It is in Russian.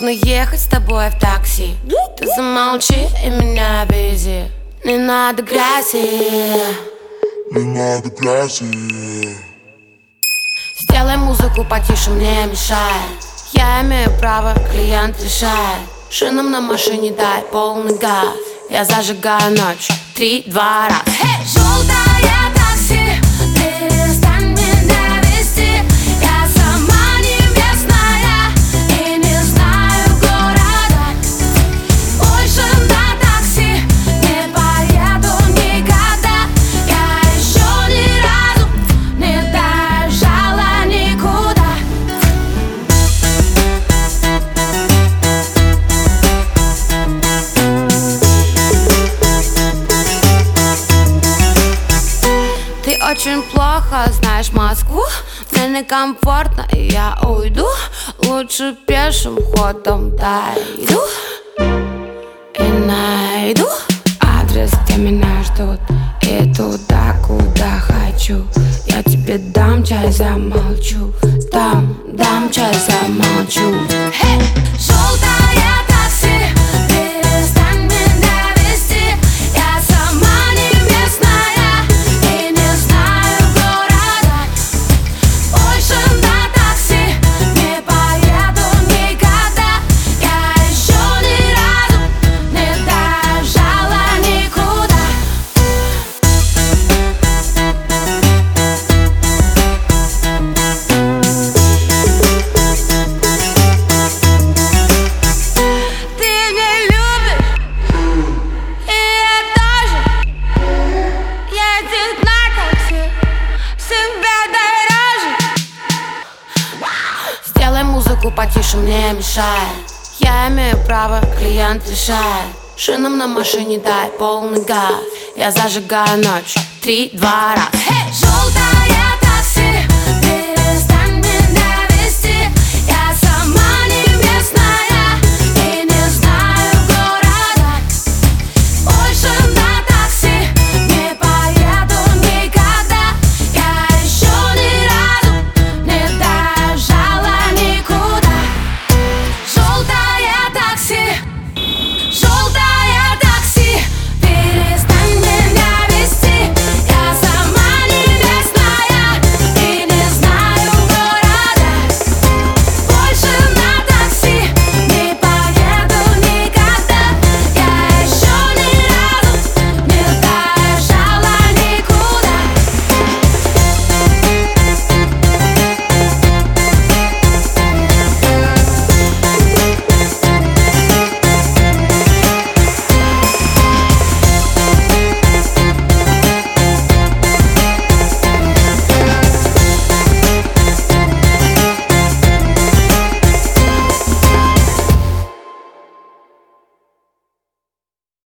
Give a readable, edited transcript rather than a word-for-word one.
Нужно ехать с тобой в такси. Ты замолчи и меня вези. Не надо грязи, не надо грязи. Сделай музыку потише, мне мешает. Я имею право, клиент решает. Шинам на машине дай полный газ. Я зажигаю ночь, 3, 2, раз. Hey! Желтое такси, перестань меня вести. Я сама не местная и не знаю города. Больше на такси не поеду никогда. Я еще ни разу не доезжала никуда. Ты очень плохо знаешь Москву. Мне некомфортно, и я уйду. Лучше пешим ходом дойду и найду адрес, где меня ждут, и туда, куда хочу. Я тебе дам чай, замолчу. Дам чай, замолчу. Hey! Желтое такси, перестань меня вести. Я сама не местная и не знаю города. Больше на такси не поеду никогда. Я еще ни разу не доезжала никуда. Ты не любишь, и я тоже. Едет на такси, себя дороже. Сделай музыку потише, мне мешает. Я имею право, клиент решает. Шинам на машине дай полный газ. Я зажигаю ночь, 3, 2, раз. Hey!